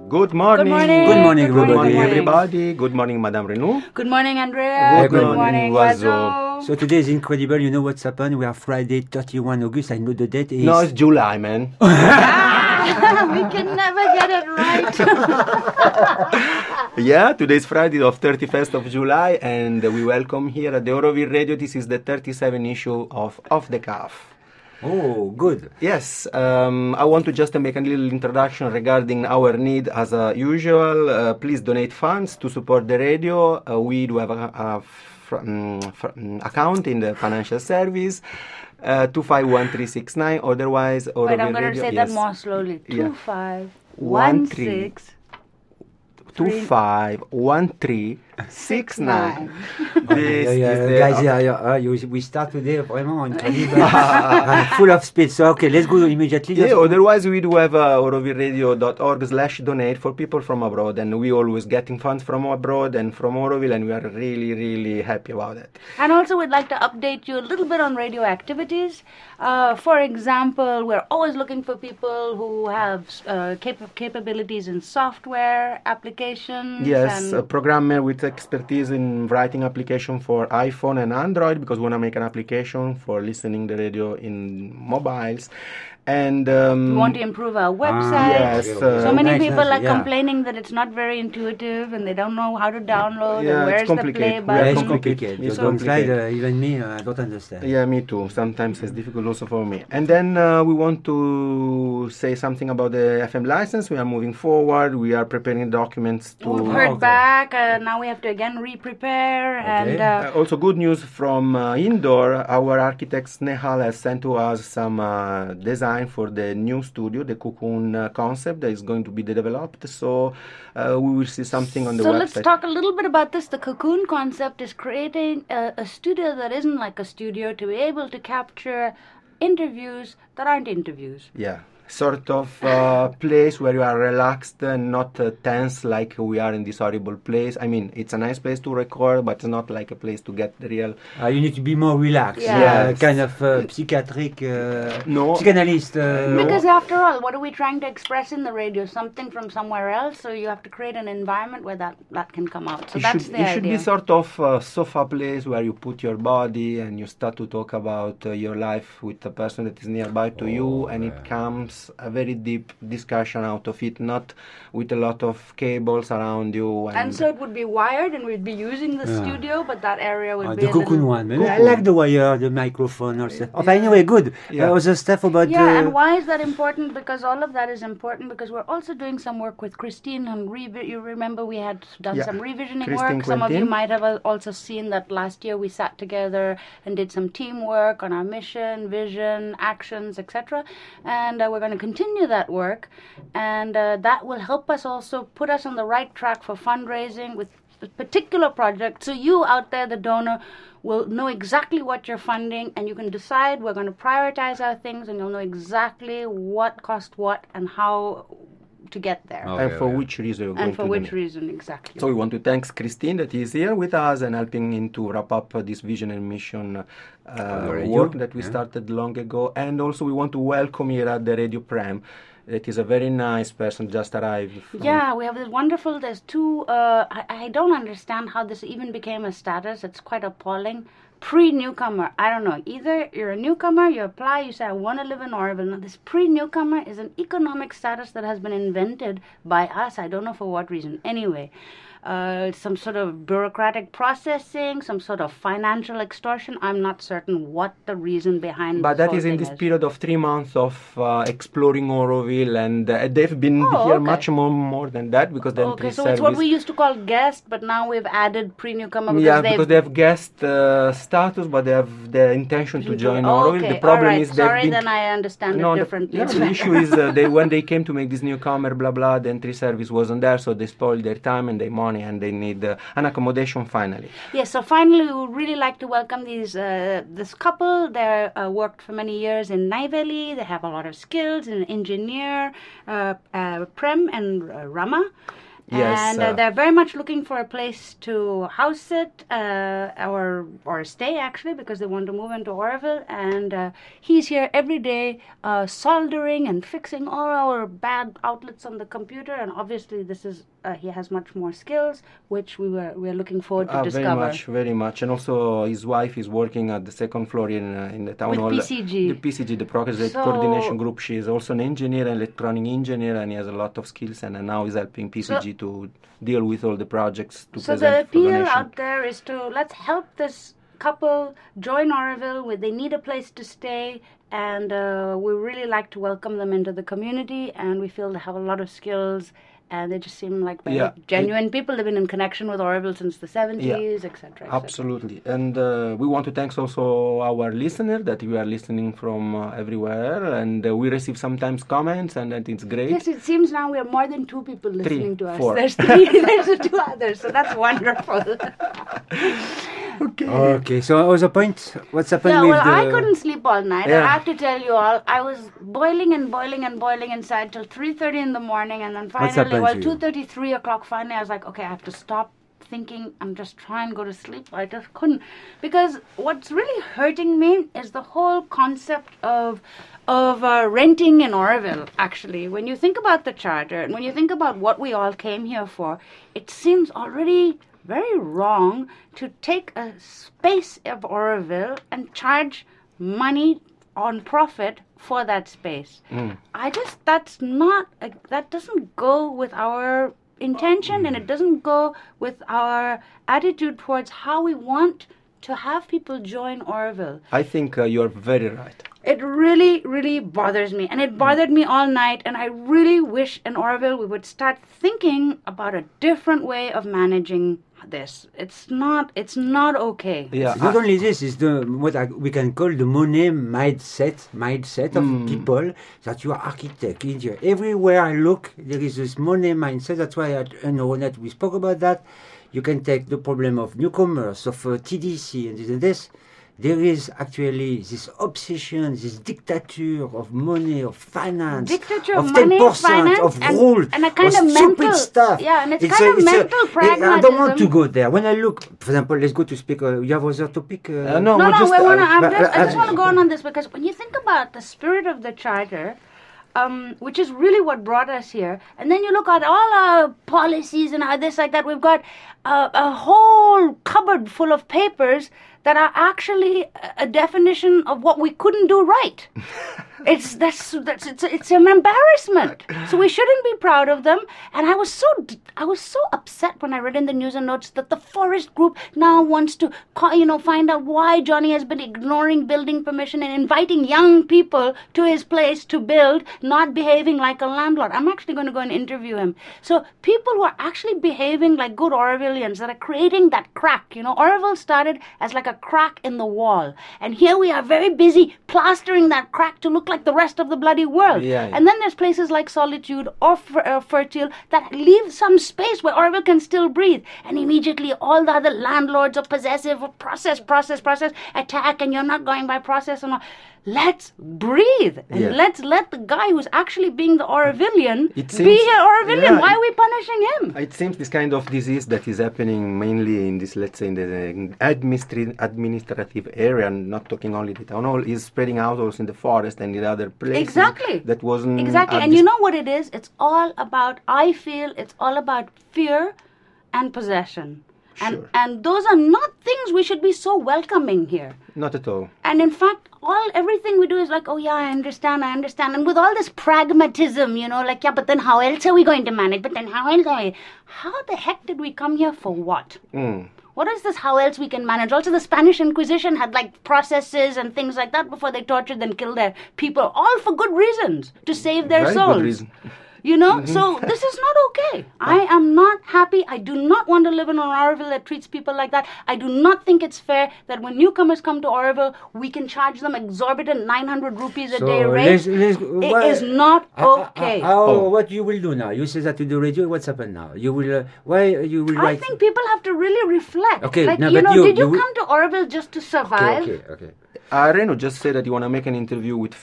Good morning. Good morning, Good morning, everybody. everybody. Good morning, Madame Renou. Good morning, Andrea. Good morning, Oiseau. Oiseau. So today is incredible. You know what's happened? We are Friday, 31 August. I know the date is... No, it's July, man. We can never get it right. Yeah, today's Friday of 31st of July, and we welcome here at the Euroville Radio. This is the 37th issue of Off the Cuff. Oh, good. Yes, I want to just make a little introduction regarding our need as usual. Please donate funds to support the radio. We do have a account in the financial service. 251369. Otherwise, Wait, I'm going radio, to say yes. that more slowly. Yeah. 2516. 251369. Guys, we start today vraiment incredible. Full of speed. So, okay, let's go immediately. Yeah, otherwise we do have eurovilleradio.org/donate for people from abroad, and we always getting funds from abroad and from Euroville, and we are really, really happy about it. And also, we'd like to update you a little bit on radio activities. For example, we're always looking for people who have capabilities in software applications. Yes, a programmer with expertise in writing application for iPhone and Android, because we want to make an application for listening the radio in mobiles. And we want to improve our website. Yes, so many nice, people nice, are complaining that it's not very intuitive and they don't know how to download Yeah, and where's it's the complicated. play Yeah, button. It's complicated. complicated. It's So inside, complicated. even me, I don't understand. Yeah, me too. Sometimes it's difficult also for me. And then we want to say something about the FM license. We are moving forward. We are preparing documents to... We've heard back. Now we have to again re-prepare. Okay. And also good news from indoor. Our architect Snehal has sent to us some design for the new studio, the Cocoon concept that is going to be developed. So we will see something on the so website. let's talk a little bit about this. The Cocoon concept is creating a studio that isn't like a studio, to be able to capture interviews that aren't interviews. Yeah, sort of place where you are relaxed and not tense like we are in this horrible place. I mean, it's a nice place to record, but it's not like a place to get the real... You need to be more relaxed. Yeah. Yeah, kind of psychiatric, No. psychanalyst. Because after all, what are we trying to express in the radio? Something from somewhere else. So you have to create an environment where that can come out. So that's the it should be idea. sort of a sofa place where you put your body and you start to talk about your life with the person that is nearby to you, and it comes a very deep discussion out of it, not with a lot of cables around you. And so it would be wired, and we'd be using the studio, but that area would be The a Cocoon little... one. I like the wire, the microphone, also. Anyway, good. Yeah. Other stuff about Yeah, and why is that important? Because all of that is important because we're also doing some work with Christine on you remember we had done Yeah. some revisioning Christine work. Some of you Quentin. might have also seen that last year we sat together and did some teamwork on our mission, vision, actions, etc. And we're going to continue that work, and that will help us also put us on the right track for fundraising with a particular project. So you out there, the donor, will know exactly what you're funding, and you can decide we're going to prioritize our things, and you'll know exactly what cost what and how to get there. and for which reason you're going And for to which donate. reason exactly. So we want to thank Christine that is here with us and helping in to wrap up this vision and mission radio. work that we started long ago. And also we want to welcome here at the Radio Prem. It is a very nice person, just arrived. Yeah, we have this wonderful, there's two, I don't understand how this even became a status. It's quite appalling. Pre-newcomer, I don't know. Either you're a newcomer, you apply, you say, I want to live in Oroville. Now, this pre-newcomer is an economic status that has been invented by us. I don't know for what reason. Anyway, some sort of bureaucratic processing, some sort of financial extortion. I'm not certain what the reason behind But that whole is in thing this period of 3 months of exploring Oroville, and they've been here okay. much more than that, because then Okay, so pre-service. it's what we used to call guest, but now we've added pre-newcomer because Yeah, they've... because they have guest status, but they have the intention to join Oroville. Okay, The problem all right. is they've Sorry, been... then I understand No, it the, differently. yeah, the issue is when they came to make this newcomer, blah blah, the entry service wasn't there, so they spoiled their time and their money, and they need an accommodation finally. Yes, so finally we would really like to welcome this couple. They worked for many years in Neyveli. They have a lot of skills, an engineer, Prem and Rama. Yes, And they're very much looking for a place to house it or stay, actually, because they want to move into Oroville. And he's here every day soldering and fixing all our bad outlets on the computer. And obviously, this is he has much more skills, which we're looking forward to discover. Very much. And also, his wife is working at the second floor in the town with hall. PCG. The PCG, the Project Coordination Group. She is also an engineer, an electronic engineer, and he has a lot of skills. And now he's helping PCG to deal with all the projects to so present the for appeal donation. out there is to let's help this couple join Oroville where they need a place to stay, and we really like to welcome them into the community, and we feel they have a lot of skills, and they just seem like very genuine people. They've been in connection with Oroville since the 70s, etc. Absolutely. And we want to thank also our listener that you are listening from everywhere, and we receive sometimes comments, and that it's great. Yes, it seems now we have more than 2 people listening to us. 4. There's 3, there's 2 others, so that's wonderful. Okay, so what's the point? What's happened Yeah, with well, the... I couldn't sleep all night. Yeah. I have to tell you all, I was boiling and boiling and boiling inside till 3:30 in the morning, and then What's finally, happened to you? 2:30, 3 o'clock, finally, I was like, okay, I have to stop thinking and just try and go to sleep. I just couldn't. Because what's really hurting me is the whole concept of renting in Oroville, actually. When you think about the charter, and when you think about what we all came here for, it seems already very wrong to take a space of Oroville and charge money on profit for that space. That doesn't go with our intention, and it doesn't go with our attitude towards how we want to have people join Oroville. I think you're very right. It really, really bothers me, and it bothered me all night, and I really wish in Oroville we would start thinking about a different way of managing this. It's not okay. Yeah, Not only this, is we can call the money mindset of people, that you are architect, engineer. Everywhere I look, there is this money mindset. That's why at Euronet we spoke about that. You can take the problem of newcomers, of TDC and this and this. There is actually this obsession, this dictature of money, of finance, Dictature of of money, 10%, finance, of and- rules, and a kind of of stupid mental- stuff. yeah, and it's kind of mental I don't want to pragmatism. go there. When I look, for example, let's go to speak. You have other topic? No, No, we just, I I just want to go on this, because when you think about the spirit of the charter, which is really what brought us here, and then you look at all our policies and how this, like that, we've got a whole cupboard full of papers that are actually a definition of what we couldn't do right. It's an embarrassment. So we shouldn't be proud of them. And I was so upset when I read in the news and notes that the Forest Group now wants to find out why Johnny has been ignoring building permission and inviting young people to his place to build, not behaving like a landlord. I'm actually going to go and interview him. So people who are actually behaving like good Orovillians, that are creating that crack. Oroville started as like a crack in the wall, and here we are very busy plastering that crack to look like the rest of the bloody world. Yeah. And then there's places like Solitude or Fertile that leave some space where Oroville can still breathe, and immediately all the other landlords are possessive of process, attack, and you're not going by process and all. Let's breathe, and let's let the guy who's actually being the Orovillian be here Orovillian. Why are we punishing him? It seems this kind of disease that is happening mainly in this, let's say, in the administrative area, and not talking only the town hall, is spreading out also in the forest and in other places. Exactly. That wasn't Exactly. And you know what it is? I feel it's all about fear and possession. Sure. And those are not things we should be so welcoming here. Not at all. And in fact, everything we do is like, oh yeah, I understand. And with all this pragmatism, like, yeah, but then how else are we going to manage? But then how else are we? How the heck did we come here for what? What is this how else we can manage? Also, the Spanish Inquisition had like processes and things like that before they tortured and killed their people, all for good reasons, to save their Very souls. good reason. So this is not okay. I am not happy. I do not want to live in an Oroville that treats people like that. I do not think it's fair that when newcomers come to Oroville, we can charge them exorbitant 900 rupees a day rate. It is not okay. What you will do now? You say that to the radio. What's happened now? You will I write? think people have to really reflect. Okay, like, no, did but you you come to Oroville just to survive? Okay. Reno just said that you want to make an interview with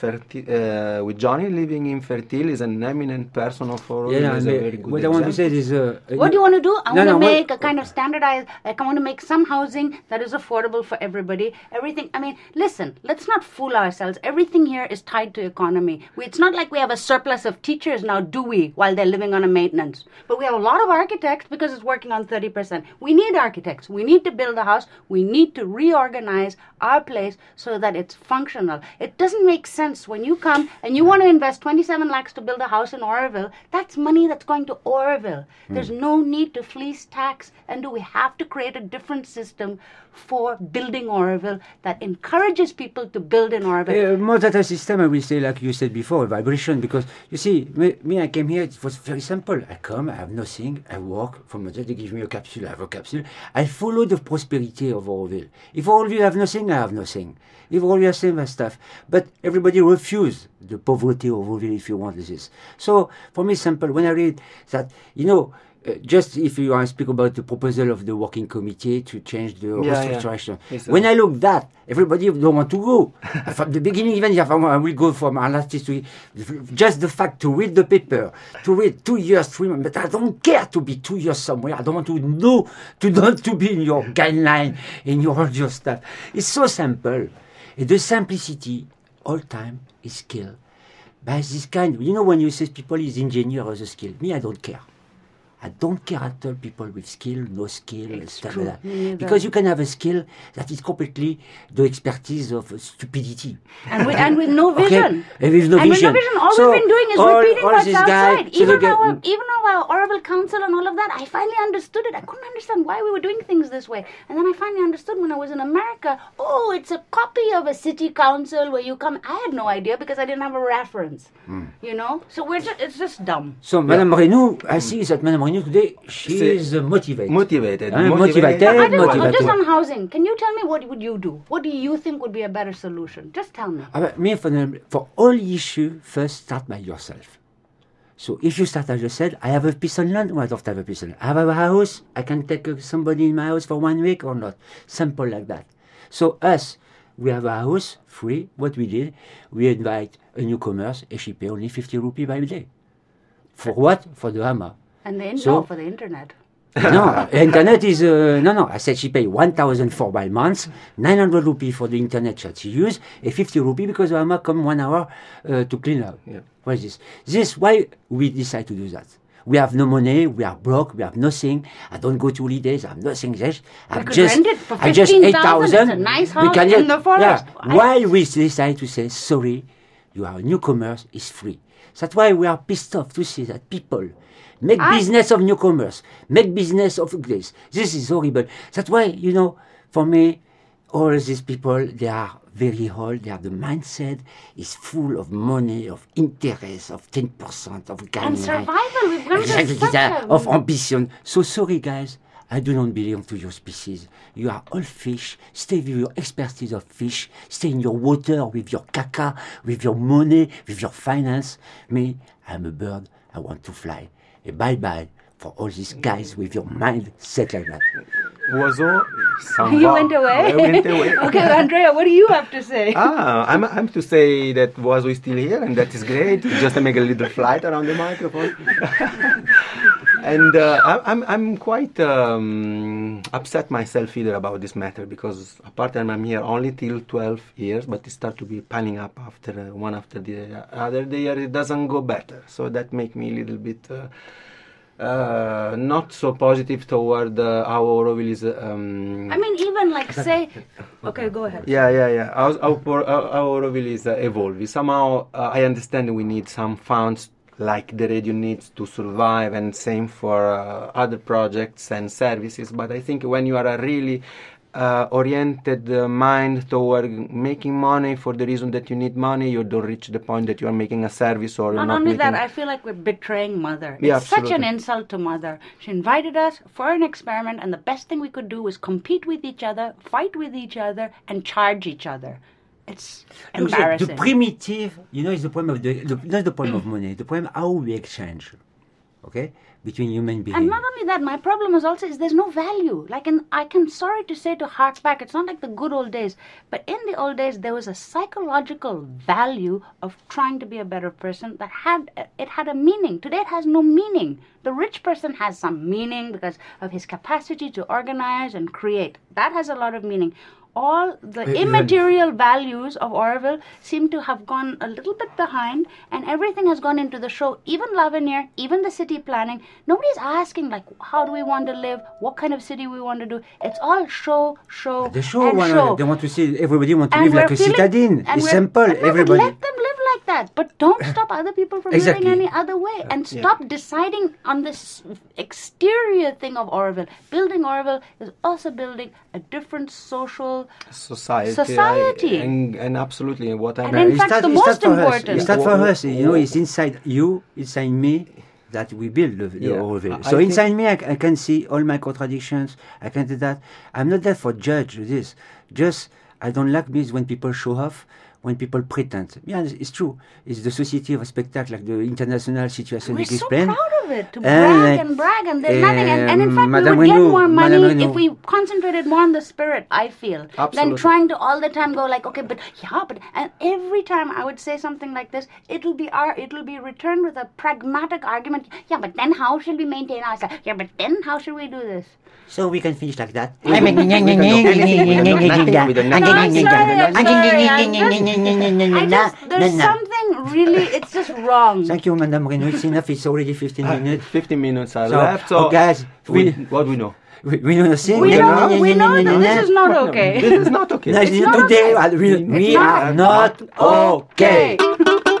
with Johnny living in Fertil. Is an eminent person of Oroville. Yeah, Is a very good what I want to say is... What do you want to do? I want to no, make a kind of standardized, like I want to make some housing that is affordable for everybody. Everything, I mean, listen, let's not fool ourselves. Everything here is tied to economy. It's not like we have a surplus of teachers now, do we, while they're living on a maintenance. But we have a lot of architects because it's working on 30%. We need architects. We need to build a house. We need to reorganize our place so that it's functional. It doesn't make sense when you come and you want to invest 27 lakhs to build a house in Oroville. That's money that's going to Oroville. There's no need to fleece tax. And do we have to create a different system for building Oroville that encourages people to build in Oroville? More data system, I will say, like you said before, vibration, because you see, me, I came here, it was very simple. I come, I have nothing, I work, from there they give me a capsule, I have a capsule. I follow the prosperity of Oroville. If Oroville have nothing, I have nothing. If Oroville has same stuff. But everybody refuse the poverty of Oroville if you want this. So, for me, simple. When I read that, you know, just if you want to speak about the proposal of the working committee to change the restructuration. Yes, when I look that, everybody don't want to go. From the beginning, even if I will go from an artist to just the fact to read the paper, to read 2 years, 3 months, but I don't care to be 2 years somewhere. I don't want to know, not to be in your guideline, in your stuff. It's so simple. And the simplicity, all time, is skill. By this kind, you know, when you say people is engineer as a skill, me, I don't care. I don't care at all people with skill, no skill, and stuff like that. Because you can have a skill that is completely the expertise of stupidity. And with no vision. Okay? And with no vision. All we've been doing is repeating what's outside. Even our Oroville Council and all of that, I finally understood it. I couldn't understand why we were doing things this way. And then I finally understood when I was in America, oh, it's a copy of a city council where you come. I had no idea because I didn't have a reference. You know? So it's just dumb. So, Madame Reno, I see that Madame Reno today, she is motivated. Motivated. Just on housing, can you tell me what would you do? What do you think would be a better solution? Just tell me. Me, for all issue, first start by yourself. So if you start by yourself, I have a piece of land or I don't have a piece of land. I have a house, I can take somebody in my house for 1 week or not. Simple like that. So us, we have a house, free. What we did, we invite a newcomers and she pay only 50 rupees by day. For what? For the Hama. And for the internet. No, internet is, no. I said she paid 1,004 by month, 900 rupees for the internet that she use, and 50 rupees because Amma come 1 hour to clean up. Yeah. What is this? This why we decide to do that. We have no money, we are broke, we have nothing. I don't go to holidays, I have nothing. I just 8,000. It's a nice house in the forest. Yeah. Why we decide to say, sorry, you are newcomers, it's free. That's why we are pissed off to see that people make business of newcomers, make business of this. This is horrible. That's why, you know, for me, all these people, they are very old. They are the mindset is full of money, of interest, of 10%, of guideline. And survival, we've gone to of ambition. So sorry, guys. I do not belong to your species. You are all fish. Stay with your expertise of fish. Stay in your water with your caca, with your money, with your finance. Me, I'm a bird. I want to fly. Bye-bye for all these guys with your mind set like that. You went away? I went away. Okay, Andrea, what do you have to say? I'm to say that Wozo is still here, and that is great. Just to make a little flight around the microphone. And I'm quite upset myself either about this matter, because apart I'm here only till 12 years, but it starts to be piling up after one after the other year. It doesn't go better, so that makes me a little bit not so positive toward how Oroville is. I mean, even like say, okay, go ahead. Yeah. How Oroville is evolving. Somehow, I understand we need some funds like the radio needs to survive, and same for other projects and services. But I think when you are a really oriented mind toward making money for the reason that you need money, you don't reach the point that you are making a service or not only that, I feel like we're betraying Mother. It's such an insult to Mother. She invited us for an experiment, and the best thing we could do was compete with each other, fight with each other, and charge each other. It's embarrassing. The primitive, you know, is the problem of not the problem of money. The problem how we exchange. okay, between human beings. And not only that, my problem is also there's no value. Like, I can sorry to say, to hark back, it's not like the good old days, but in the old days there was a psychological value of trying to be a better person that had a meaning. Today it has no meaning. The rich person has some meaning because of his capacity to organize and create. That has a lot of meaning. All the immaterial values of Orville seem to have gone a little bit behind, and everything has gone into the show. Even Lavinia, even the city planning, nobody's asking, like, how do we want to live, what kind of city we want to do. It's all show. The show, they want to see, everybody want to live like a citadine. It's simple, everybody. Let them live like that, but don't stop other people from living any other way, and stop deciding on this exterior thing of Orville. Building Orville is also building a different social society. And absolutely what I mean. And in fact, the most important. It's not for us. It's inside you, inside me, that we build the Orville. So inside me, I can see all my contradictions. I can do that. I'm not there for judge this. Just, I don't like this when people show off, when people pretend. Yeah, it's true. It's the society of a spectacle, like the international situation. We're so proud of it, to brag and there's nothing. And in fact, Madame we would Renaud, get more money if we concentrated more on the spirit, I feel, than trying to all the time go like, okay, and every time I would say something like this, it'll be returned with a pragmatic argument. Yeah, but then how should we maintain ourselves? Yeah, but then how should we do this? So we can finish like that. There's something really, it's just wrong. Thank you, Madame Renaud. It's enough. It's already 15 minutes. 15 minutes are left. So, guys, what we know? We know nothing. We know that this is not okay. This is not okay. Today, we are not okay.